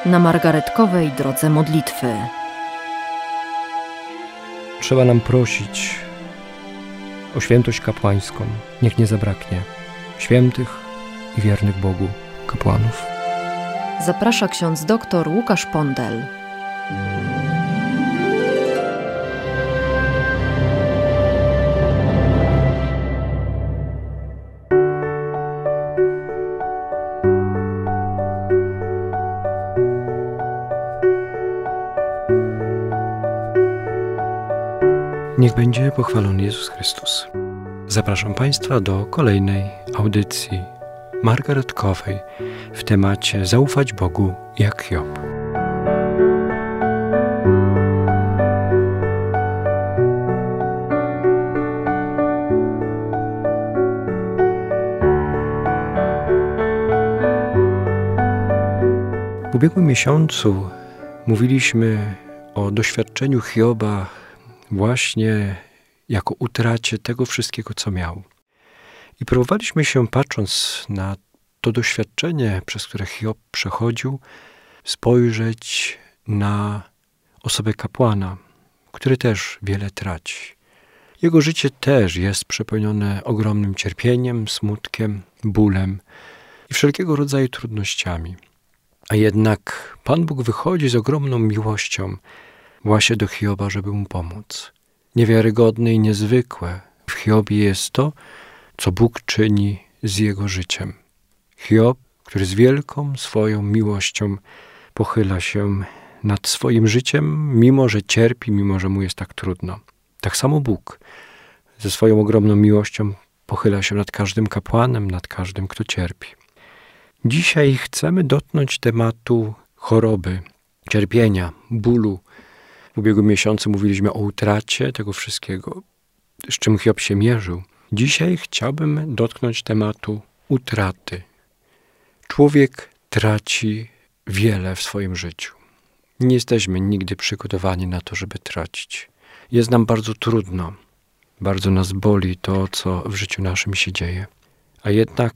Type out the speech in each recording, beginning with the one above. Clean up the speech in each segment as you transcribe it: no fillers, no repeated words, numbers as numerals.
na margaretkowej drodze modlitwy. Trzeba nam prosić o świętość kapłańską. Niech nie zabraknie świętych i wiernych Bogu kapłanów. Zaprasza ksiądz dr Łukasz Pondel. Niech będzie pochwalony Jezus Chrystus. Zapraszam Państwa do kolejnej audycji margaretkowej w temacie Zaufać Bogu jak Hiob. W ubiegłym miesiącu mówiliśmy o doświadczeniu Hioba właśnie jako utracie tego wszystkiego, co miał. I próbowaliśmy się, patrząc na to doświadczenie, przez które Hiob przechodził, spojrzeć na osobę kapłana, który też wiele traci. Jego życie też jest przepełnione ogromnym cierpieniem, smutkiem, bólem i wszelkiego rodzaju trudnościami. A jednak Pan Bóg wychodzi z ogromną miłością właśnie do Hioba, żeby mu pomóc. Niewiarygodne i niezwykłe w Hiobie jest to, co Bóg czyni z jego życiem. Hiob, który z wielką swoją miłością pochyla się nad swoim życiem, mimo że cierpi, mimo że mu jest tak trudno. Tak samo Bóg ze swoją ogromną miłością pochyla się nad każdym kapłanem, nad każdym, kto cierpi. Dzisiaj chcemy dotknąć tematu choroby, cierpienia, bólu. W ubiegłym miesiącu mówiliśmy o utracie tego wszystkiego, z czym Hiob się mierzył. Dzisiaj chciałbym dotknąć tematu utraty. Człowiek traci wiele w swoim życiu. Nie jesteśmy nigdy przygotowani na to, żeby tracić. Jest nam bardzo trudno, bardzo nas boli to, co w życiu naszym się dzieje. A jednak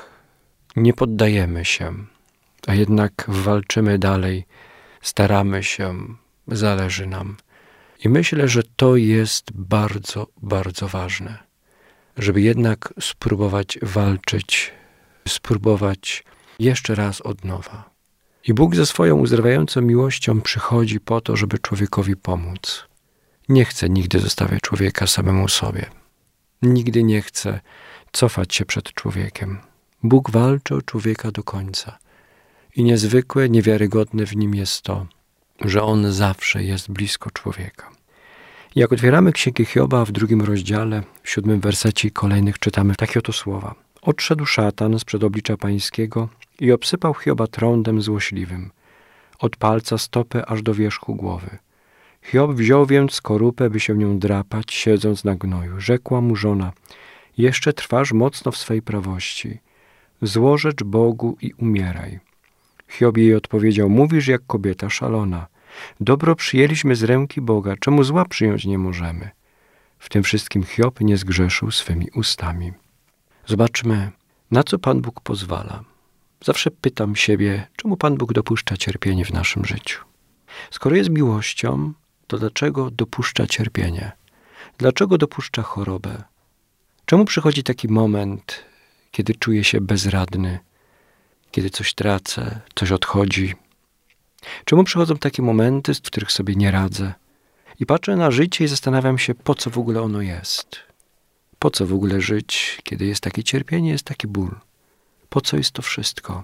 nie poddajemy się, a jednak walczymy dalej, staramy się, zależy nam. I myślę, że to jest bardzo, bardzo ważne, żeby jednak spróbować walczyć, spróbować jeszcze raz od nowa. I Bóg ze swoją uzdrawiającą miłością przychodzi po to, żeby człowiekowi pomóc. Nie chce nigdy zostawiać człowieka samemu sobie. Nigdy nie chce cofać się przed człowiekiem. Bóg walczy o człowieka do końca. I niezwykłe, niewiarygodne w nim jest to, że On zawsze jest blisko człowieka. Jak otwieramy Księgę Hioba w 2 rozdziale, w 7 wersecie i kolejnych czytamy takie oto słowa. Odszedł szatan sprzed oblicza Pańskiego i obsypał Hioba trądem złośliwym, od palca stopy aż do wierzchu głowy. Hiob wziął więc skorupę, by się nią drapać, siedząc na gnoju. Rzekła mu żona, jeszcze trwasz mocno w swej prawości. Złożecz Bogu i umieraj. Hiob jej odpowiedział, mówisz jak kobieta szalona. Dobro przyjęliśmy z ręki Boga, czemu zła przyjąć nie możemy? W tym wszystkim Hiob nie zgrzeszył swymi ustami. Zobaczmy, na co Pan Bóg pozwala. Zawsze pytam siebie, czemu Pan Bóg dopuszcza cierpienie w naszym życiu? Skoro jest miłością, to dlaczego dopuszcza cierpienie? Dlaczego dopuszcza chorobę? Czemu przychodzi taki moment, kiedy czuję się bezradny, kiedy coś tracę, coś odchodzi? Czemu przychodzą takie momenty, w których sobie nie radzę? I patrzę na życie i zastanawiam się, po co w ogóle ono jest. Po co w ogóle żyć, kiedy jest takie cierpienie, jest taki ból? Po co jest to wszystko?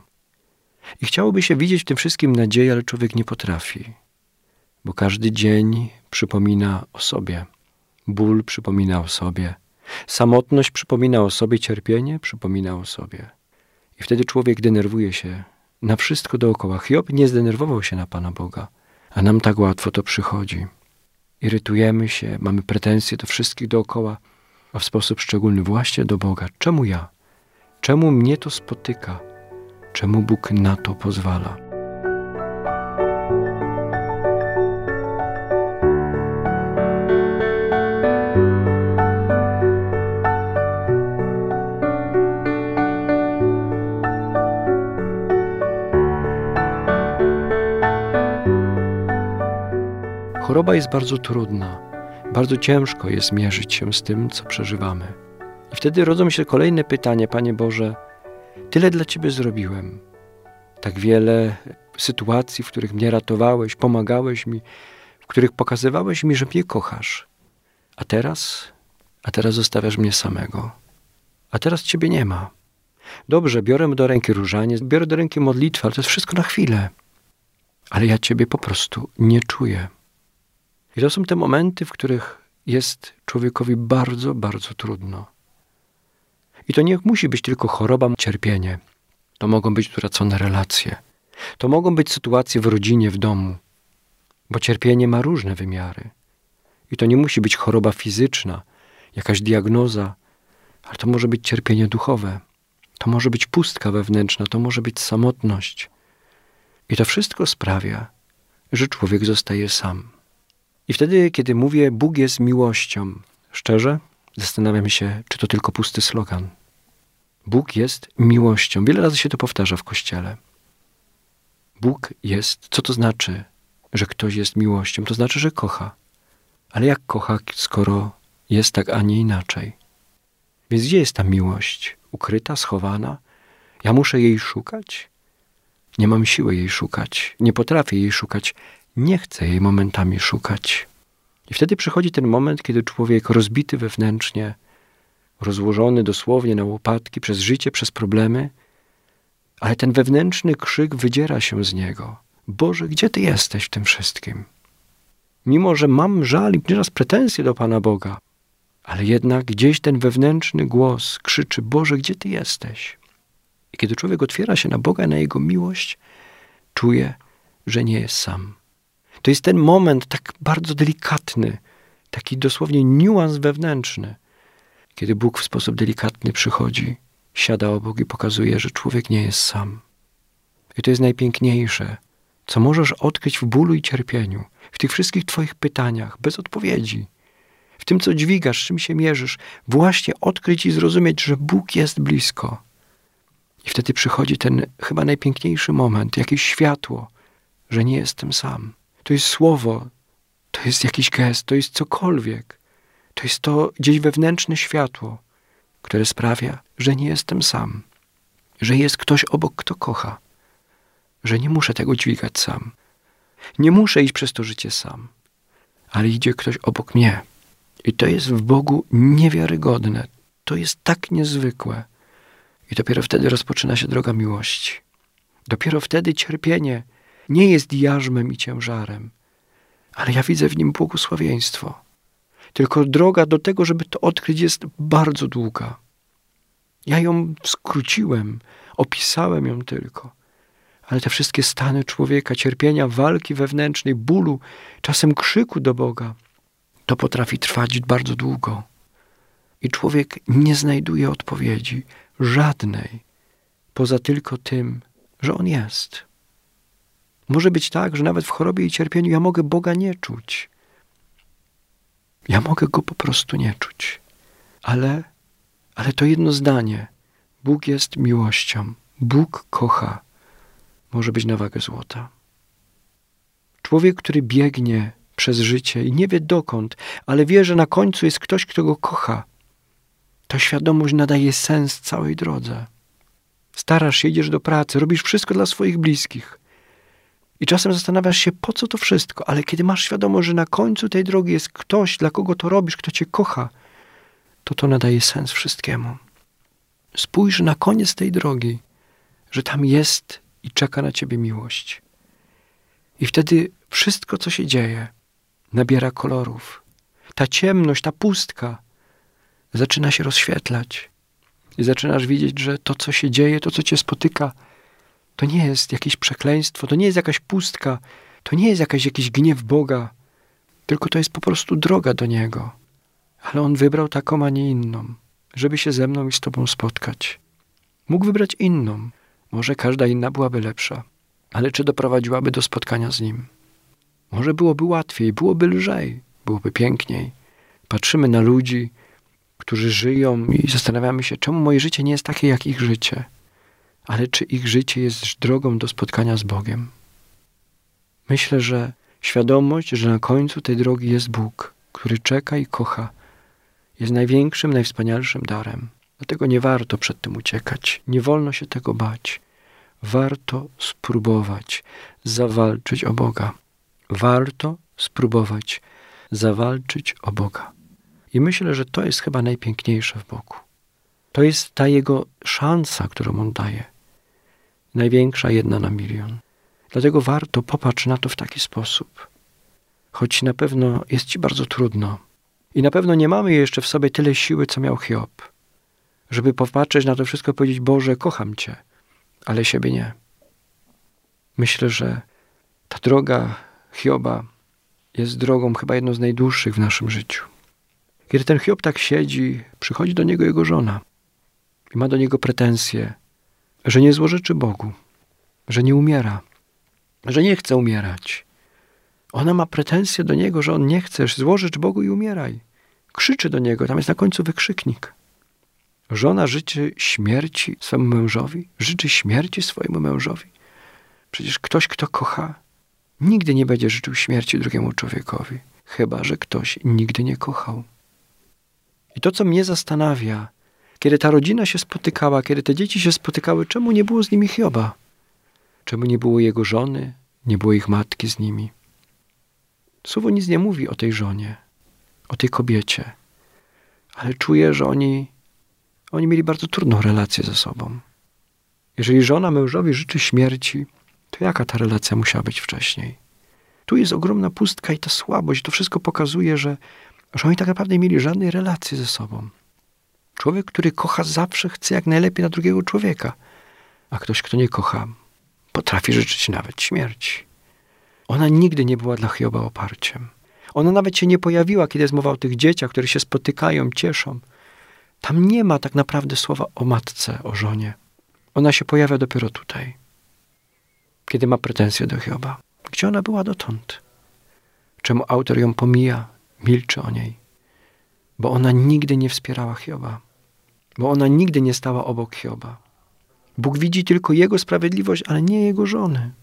I chciałoby się widzieć w tym wszystkim nadzieję, ale człowiek nie potrafi. Bo każdy dzień przypomina o sobie. Ból przypomina o sobie. Samotność przypomina o sobie, cierpienie przypomina o sobie. I wtedy człowiek denerwuje się na wszystko dookoła. Hiob nie zdenerwował się na Pana Boga, a nam tak łatwo to przychodzi. Irytujemy się, mamy pretensje do wszystkich dookoła, a w sposób szczególny właśnie do Boga. Czemu ja? Czemu mnie to spotyka? Czemu Bóg na to pozwala? choroba jest bardzo trudna. Bardzo ciężko jest mierzyć się z tym, co przeżywamy. I wtedy rodzą się kolejne pytania: Panie Boże, tyle dla Ciebie zrobiłem. Tak wiele sytuacji, w których mnie ratowałeś, pomagałeś mi, w których pokazywałeś mi, że mnie kochasz. A teraz zostawiasz mnie samego. A teraz Ciebie nie ma. Dobrze, biorę do ręki różaniec, biorę do ręki modlitwę, ale to jest wszystko na chwilę. Ale ja Ciebie po prostu nie czuję. I to są te momenty, w których jest człowiekowi bardzo, bardzo trudno. I to nie musi być tylko choroba, cierpienie. To mogą być utracone relacje. To mogą być sytuacje w rodzinie, w domu. Bo cierpienie ma różne wymiary. I to nie musi być choroba fizyczna, jakaś diagnoza, ale to może być cierpienie duchowe. To może być pustka wewnętrzna, to może być samotność. I to wszystko sprawia, że człowiek zostaje sam. I wtedy, kiedy mówię, Bóg jest miłością, szczerze zastanawiam się, czy to tylko pusty slogan. Bóg jest miłością. Wiele razy się to powtarza w Kościele. Bóg jest, co to znaczy, że ktoś jest miłością? To znaczy, że kocha. Ale jak kocha, skoro jest tak, a nie inaczej? Więc gdzie jest ta miłość? Ukryta, schowana? Ja muszę jej szukać? Nie mam siły jej szukać. Nie potrafię jej szukać. Nie chcę jej momentami szukać. I wtedy przychodzi ten moment, kiedy człowiek rozbity wewnętrznie, rozłożony dosłownie na łopatki przez życie, przez problemy, ale ten wewnętrzny krzyk wydziera się z niego. Boże, gdzie Ty jesteś w tym wszystkim? Mimo że mam żal i nieraz pretensje do Pana Boga, ale jednak gdzieś ten wewnętrzny głos krzyczy: Boże, gdzie Ty jesteś? I kiedy człowiek otwiera się na Boga, na Jego miłość, czuje, że nie jest sam. To jest ten moment tak bardzo delikatny, taki dosłownie niuans wewnętrzny, kiedy Bóg w sposób delikatny przychodzi, siada obok i pokazuje, że człowiek nie jest sam. I to jest najpiękniejsze, co możesz odkryć w bólu i cierpieniu, w tych wszystkich Twoich pytaniach, bez odpowiedzi, w tym, co dźwigasz, z czym się mierzysz, właśnie odkryć i zrozumieć, że Bóg jest blisko. I wtedy przychodzi ten chyba najpiękniejszy moment, jakieś światło, że nie jestem sam. To jest słowo, to jest jakiś gest, to jest cokolwiek. To jest to gdzieś wewnętrzne światło, które sprawia, że nie jestem sam. Że jest ktoś obok, kto kocha. Że nie muszę tego dźwigać sam. Nie muszę iść przez to życie sam. Ale idzie ktoś obok mnie. I to jest w Bogu niewiarygodne. To jest tak niezwykłe. I dopiero wtedy rozpoczyna się droga miłości. Dopiero wtedy cierpienie nie jest jarzmem i ciężarem, ale ja widzę w nim błogosławieństwo. Tylko droga do tego, żeby to odkryć, jest bardzo długa. Ja ją skróciłem, opisałem ją tylko. Ale te wszystkie stany człowieka, cierpienia, walki wewnętrznej, bólu, czasem krzyku do Boga, to potrafi trwać bardzo długo. I człowiek nie znajduje odpowiedzi, żadnej, poza tylko tym, że On jest. Może być tak, że nawet w chorobie i cierpieniu ja mogę Boga nie czuć. Ja mogę Go po prostu nie czuć. Ale to jedno zdanie. Bóg jest miłością. Bóg kocha. Może być na wagę złota. Człowiek, który biegnie przez życie i nie wie dokąd, ale wie, że na końcu jest ktoś, kto go kocha. Ta świadomość nadaje sens całej drodze. Starasz się, idziesz do pracy, robisz wszystko dla swoich bliskich. I czasem zastanawiasz się, po co to wszystko, ale kiedy masz świadomość, że na końcu tej drogi jest ktoś, dla kogo to robisz, kto cię kocha, to nadaje sens wszystkiemu. Spójrz na koniec tej drogi, że tam jest i czeka na ciebie miłość. I wtedy wszystko, co się dzieje, nabiera kolorów. Ta ciemność, ta pustka zaczyna się rozświetlać. I zaczynasz widzieć, że to, co się dzieje, to, co cię spotyka, to nie jest jakieś przekleństwo, to nie jest jakaś pustka, to nie jest jakiś gniew Boga, tylko to jest po prostu droga do Niego. Ale On wybrał taką, a nie inną, żeby się ze mną i z Tobą spotkać. Mógł wybrać inną. Może każda inna byłaby lepsza, ale czy doprowadziłaby do spotkania z Nim? Może byłoby łatwiej, byłoby lżej, byłoby piękniej. Patrzymy na ludzi, którzy żyją i zastanawiamy się, czemu moje życie nie jest takie jak ich życie. Ale czy ich życie jest drogą do spotkania z Bogiem? Myślę, że Świadomość, że na końcu tej drogi jest Bóg, który czeka i kocha, jest największym, najwspanialszym darem. Dlatego nie warto przed tym uciekać. Nie wolno się tego bać. Warto spróbować zawalczyć o Boga. Warto spróbować zawalczyć o Boga. I myślę, że to jest chyba najpiękniejsze w Bogu. To jest ta Jego szansa, którą On daje. Największa, 1 na milion. Dlatego warto popatrz na to w taki sposób. Choć na pewno jest ci bardzo trudno. I na pewno nie mamy jeszcze w sobie tyle siły, co miał Hiob. Żeby popatrzeć na to wszystko i powiedzieć: Boże, kocham Cię, ale siebie nie. Myślę, że ta droga Hioba jest drogą chyba jedną z najdłuższych w naszym życiu. Kiedy ten Hiob tak siedzi, przychodzi do niego jego żona i ma do niego pretensje, że nie złorzeczy Bogu, że nie umiera, że nie chce umierać. Ona ma pretensje do niego, że on nie chce, złożycz Bogu i umieraj. Krzyczy do niego, tam jest na końcu wykrzyknik. Żona życzy śmierci swemu mężowi, życzy śmierci swojemu mężowi. Przecież ktoś, kto kocha, nigdy nie będzie życzył śmierci drugiemu człowiekowi, chyba że ktoś nigdy nie kochał. I to, co mnie zastanawia, kiedy ta rodzina się spotykała, kiedy te dzieci się spotykały, czemu nie było z nimi Hioba? Czemu nie było jego żony, nie było ich matki z nimi? Słowo nic nie mówi o tej żonie, o tej kobiecie, ale czuję, że oni mieli bardzo trudną relację ze sobą. Jeżeli żona mężowi życzy śmierci, to jaka ta relacja musiała być wcześniej? Tu jest ogromna pustka i ta słabość. To wszystko pokazuje, że oni tak naprawdę nie mieli żadnej relacji ze sobą. Człowiek, który kocha, zawsze chce jak najlepiej na drugiego człowieka. A ktoś, kto nie kocha, potrafi życzyć nawet śmierci. Ona nigdy nie była dla Hioba oparciem. Ona nawet się nie pojawiła, kiedy jest mowa o tych dzieciach, które się spotykają, cieszą. Tam nie ma tak naprawdę słowa o matce, o żonie. Ona się pojawia dopiero tutaj, kiedy ma pretensje do Hioba. Gdzie ona była dotąd? Czemu autor ją pomija, milczy o niej? Bo ona nigdy nie wspierała Hioba. Bo ona nigdy nie stała obok Hioba. Bóg widzi tylko jego sprawiedliwość, ale nie jego żony.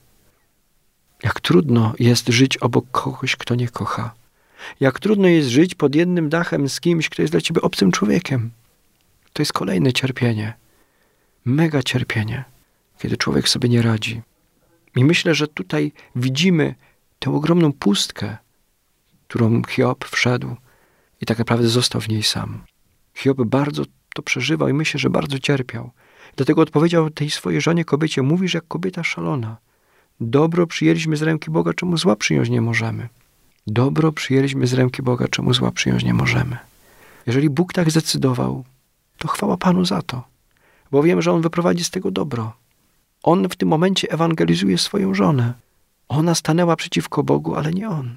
Jak trudno jest żyć obok kogoś, kto nie kocha. Jak trudno jest żyć pod jednym dachem z kimś, kto jest dla ciebie obcym człowiekiem. To jest kolejne cierpienie. Mega cierpienie, kiedy człowiek sobie nie radzi. I myślę, że tutaj widzimy tę ogromną pustkę, którą Hiob wszedł i tak naprawdę został w niej sam. Hiob bardzo to przeżywał i myślę, że bardzo cierpiał. Dlatego odpowiedział tej swojej żonie, kobiecie: mówisz jak kobieta szalona. Dobro przyjęliśmy z ręki Boga, czemu zła przyjąć nie możemy? Dobro przyjęliśmy z ręki Boga, czemu zła przyjąć nie możemy? Jeżeli Bóg tak zdecydował, to chwała Panu za to. Bo wiem, że On wyprowadzi z tego dobro. On w tym momencie ewangelizuje swoją żonę. Ona stanęła przeciwko Bogu, ale nie on.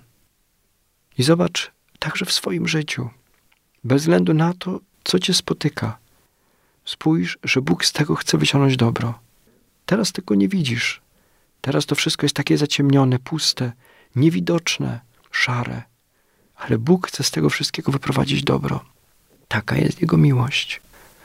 I zobacz, także w swoim życiu, bez względu na to, co cię spotyka, spójrz, że Bóg z tego chce wyciągnąć dobro. Teraz tego nie widzisz. Teraz to wszystko jest takie zaciemnione, puste, niewidoczne, szare. Ale Bóg chce z tego wszystkiego wyprowadzić dobro. Taka jest Jego miłość.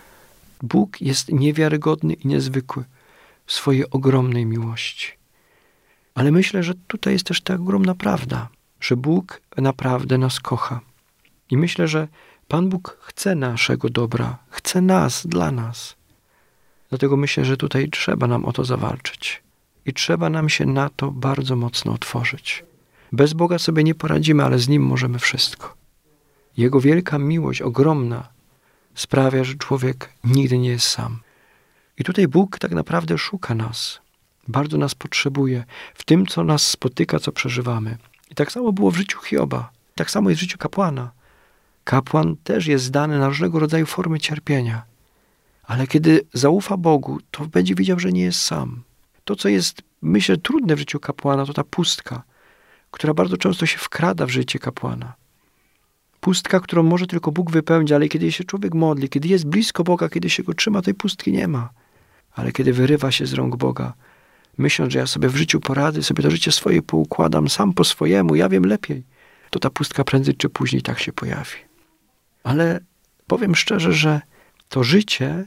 Bóg jest niewiarygodny i niezwykły w swojej ogromnej miłości. Ale myślę, że tutaj jest też ta ogromna prawda, że Bóg naprawdę nas kocha. I myślę, że Pan Bóg chce naszego dobra, chce nas, dla nas. Dlatego myślę, że tutaj trzeba nam o to zawalczyć. I trzeba nam się na to bardzo mocno otworzyć. Bez Boga sobie nie poradzimy, ale z Nim możemy wszystko. Jego wielka miłość, ogromna, sprawia, że człowiek nigdy nie jest sam. I tutaj Bóg tak naprawdę szuka nas. Bardzo nas potrzebuje w tym, co nas spotyka, co przeżywamy. I tak samo było w życiu Hioba. Tak samo jest w życiu kapłana. Kapłan też jest zdany na różnego rodzaju formy cierpienia. Ale kiedy zaufa Bogu, to będzie widział, że nie jest sam. To, co jest, myślę, trudne w życiu kapłana, to ta pustka, która bardzo często się wkrada w życie kapłana. Pustka, którą może tylko Bóg wypełnić, ale kiedy się człowiek modli, kiedy jest blisko Boga, kiedy się Go trzyma, tej pustki nie ma. Ale kiedy wyrywa się z rąk Boga, myśląc, że ja sobie w życiu poradzę, sobie to życie swoje poukładam sam po swojemu, ja wiem lepiej, to ta pustka prędzej czy później tak się pojawi. Ale powiem szczerze, że to życie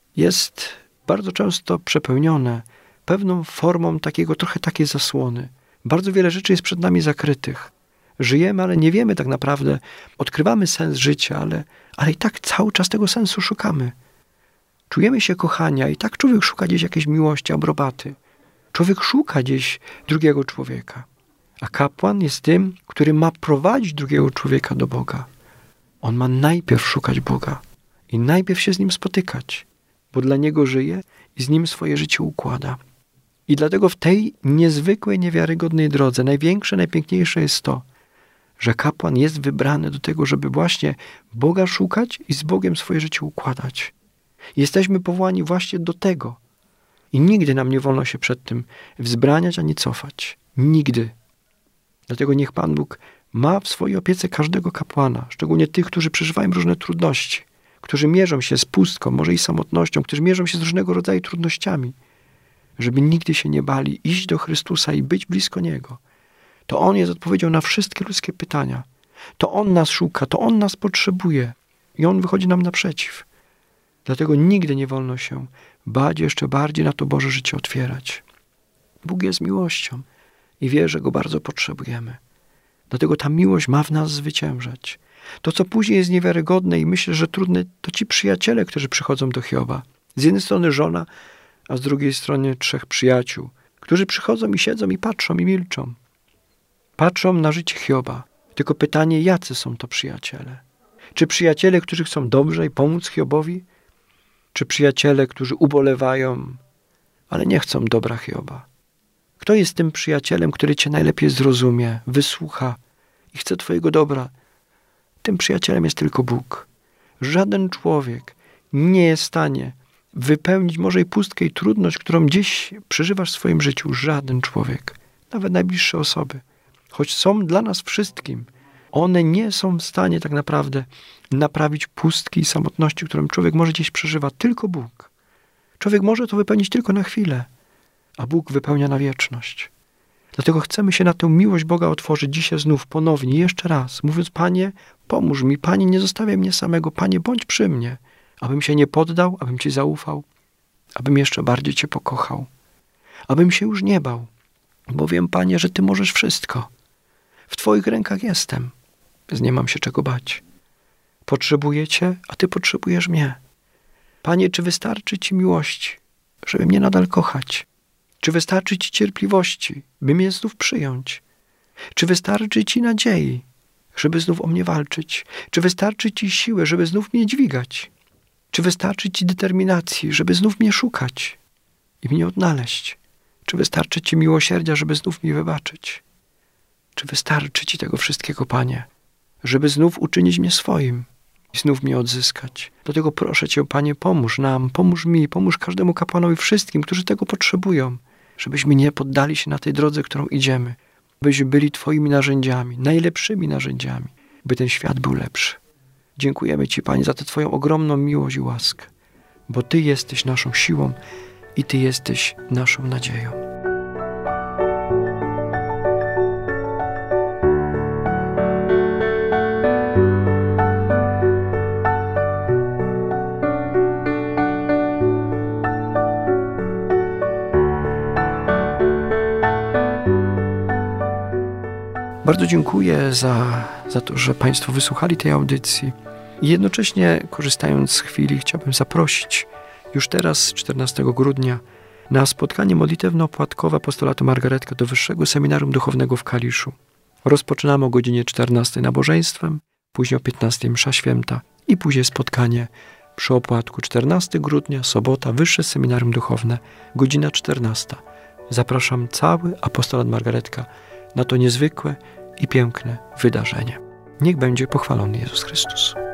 jest bardzo często przepełnione pewną formą trochę takiej zasłony. Bardzo wiele rzeczy jest przed nami zakrytych. Żyjemy, ale nie wiemy tak naprawdę. Odkrywamy sens życia, ale i tak cały czas tego sensu szukamy. Czujemy się kochania i tak człowiek szuka gdzieś jakiejś miłości, aprobaty. Człowiek szuka gdzieś drugiego człowieka. A kapłan jest tym, który ma prowadzić drugiego człowieka do Boga. On ma najpierw szukać Boga i najpierw się z Nim spotykać, bo dla Niego żyje i z Nim swoje życie układa. I dlatego w tej niezwykłej, niewiarygodnej drodze największe, najpiękniejsze jest to, że kapłan jest wybrany do tego, żeby właśnie Boga szukać i z Bogiem swoje życie układać. Jesteśmy powołani właśnie do tego. I nigdy nam nie wolno się przed tym wzbraniać ani cofać. Nigdy. Dlatego niech Pan Bóg ma w swojej opiece każdego kapłana, szczególnie tych, którzy przeżywają różne trudności, którzy mierzą się z pustką, może i samotnością, którzy mierzą się z różnego rodzaju trudnościami, żeby nigdy się nie bali iść do Chrystusa i być blisko Niego. To On jest odpowiedzią na wszystkie ludzkie pytania. To On nas szuka, to On nas potrzebuje i On wychodzi nam naprzeciw. Dlatego nigdy nie wolno się bać jeszcze bardziej na to Boże życie otwierać. Bóg jest miłością i wie, że Go bardzo potrzebujemy. Dlatego ta miłość ma w nas zwyciężać. To, co później jest niewiarygodne i myślę, że trudne, to ci przyjaciele, którzy przychodzą do Hioba. Z jednej strony żona, a z drugiej strony 3 przyjaciół, którzy przychodzą i siedzą i patrzą i milczą. Patrzą na życie Hioba. Tylko pytanie, jacy są to przyjaciele? Czy przyjaciele, którzy chcą dobrze i pomóc Hiobowi? Czy przyjaciele, którzy ubolewają, ale nie chcą dobra Hioba? Kto jest tym przyjacielem, który cię najlepiej zrozumie, wysłucha i chce twojego dobra? Tym przyjacielem jest tylko Bóg. Żaden człowiek nie jest w stanie wypełnić może i pustkę i trudność, którą gdzieś przeżywasz w swoim życiu. Żaden człowiek, nawet najbliższe osoby. Choć są dla nas wszystkim, one nie są w stanie tak naprawdę naprawić pustki i samotności, którą człowiek może gdzieś przeżywa. Tylko Bóg. Człowiek może to wypełnić tylko na chwilę, a Bóg wypełnia na wieczność. Dlatego chcemy się na tę miłość Boga otworzyć dzisiaj znów, ponownie, jeszcze raz, mówiąc: Panie, pomóż mi, Panie, nie zostawiaj mnie samego, Panie, bądź przy mnie, abym się nie poddał, abym Ci zaufał, abym jeszcze bardziej Cię pokochał, abym się już nie bał, bo wiem, Panie, że Ty możesz wszystko. W Twoich rękach jestem, więc nie mam się czego bać. Potrzebuję Cię, a Ty potrzebujesz mnie. Panie, czy wystarczy Ci miłości, żeby mnie nadal kochać? Czy wystarczy Ci cierpliwości, by mnie znów przyjąć? Czy wystarczy Ci nadziei, żeby znów o mnie walczyć? Czy wystarczy Ci siły, żeby znów mnie dźwigać? Czy wystarczy Ci determinacji, żeby znów mnie szukać i mnie odnaleźć? Czy wystarczy Ci miłosierdzia, żeby znów mi wybaczyć? Czy wystarczy Ci tego wszystkiego, Panie, żeby znów uczynić mnie swoim i znów mnie odzyskać? Dlatego proszę Cię, Panie, pomóż nam, pomóż mi, pomóż każdemu kapłanowi, wszystkim, którzy tego potrzebują, żebyśmy nie poddali się na tej drodze, którą idziemy, byśmy byli Twoimi narzędziami, najlepszymi narzędziami, by ten świat był lepszy. Dziękujemy Ci, Panie, za tę Twoją ogromną miłość i łaskę, bo Ty jesteś naszą siłą i Ty jesteś naszą nadzieją. Bardzo dziękuję za to, że Państwo wysłuchali tej audycji. I jednocześnie, korzystając z chwili, chciałbym zaprosić już teraz, 14 grudnia, na spotkanie modlitewno-opłatkowe apostolatu Margaretka do Wyższego Seminarium Duchownego w Kaliszu. Rozpoczynamy o godzinie 14 nabożeństwem, później o 15 msza święta i później spotkanie przy opłatku. 14 grudnia, sobota, Wyższe Seminarium Duchowne, godzina 14. Zapraszam cały apostolat Margaretka na to niezwykłe i piękne wydarzenie. Niech będzie pochwalony Jezus Chrystus.